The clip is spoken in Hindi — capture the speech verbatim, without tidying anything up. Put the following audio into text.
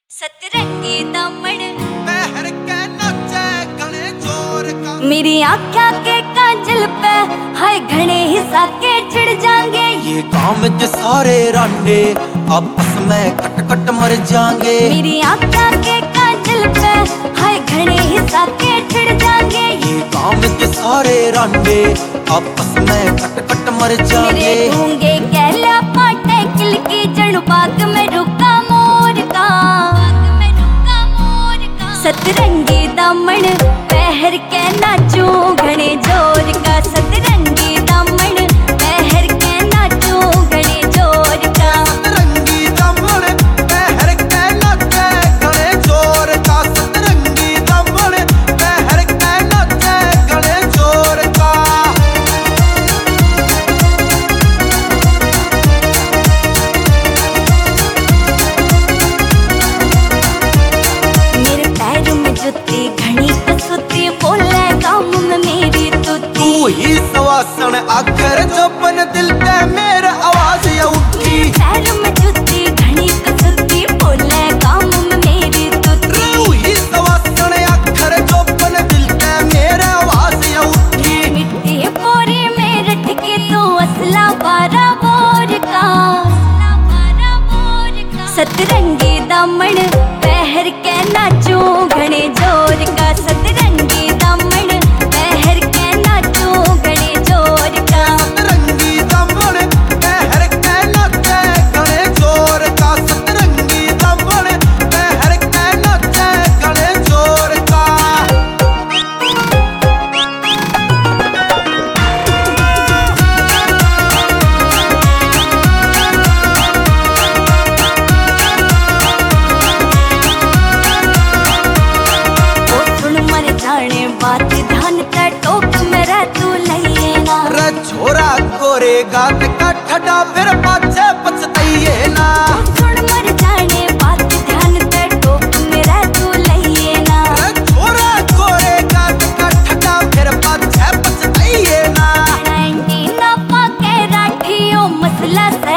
सतरंगी दामन पहर के नाचे घने जोर का। मेरी आँखा के काजल पे हाय घने हिस्सा के चिढ़ जाएंगे। ये काम के सारे रांडे आपस में कट कट मर जाएंगे। मेरी आँखा के काजल पे हाय घने हिस्सा के चिढ़ जाएंगे। ये काम के सारे रांडे आपस में कट कट मर जाएंगे। मेरे गूंगे कहला पाटे किल की जड़ बाग में रुका मोर का। सतरंगी दामन पहर के नाचू घने जोर का। सतरंगी दामन पहर के नाचू घने जोर का। सतरंगी दामन पहर के नाचे घने जोर का। सतरंगी दामन पहर के नाचे घने जोर का। मेरे पैर में जुत्ती घनी कसुती बोले काम में मेरी तुती। तू ही सवासन आखिर जबन दिल के मेरे आवाज ये उठी। पैर में जुत्ती घनी कसुती बोले काम में मेरी तुती। तू ही सवासन आखिर जबन दिल के मेरे आवाज ये उठी। मिट्टी बोरी में रट के तू असला बारा बोर का। सतरंगी दामन पहर के नाचू घने जोर का। सतरंगी दामन पहर के नाचू घने जोर का। सतरंगी दामन पहर के नाचे घने जोर का। सतरंगी दामन पहर के नाचे घने जोर का। जाने बात ध्यान ते टोक मेरा तू लइए ना। रे छोरा गोरे गात का ठडा फिर पाछे पछताइए ना। सुन मर जाने बात ध्यान ते टोक मेरा तू लइए ना। रे छोरा गोरे गात का ठडा फिर पाछे पछताइए ना। नाइनटी ना पाके राठियो मसला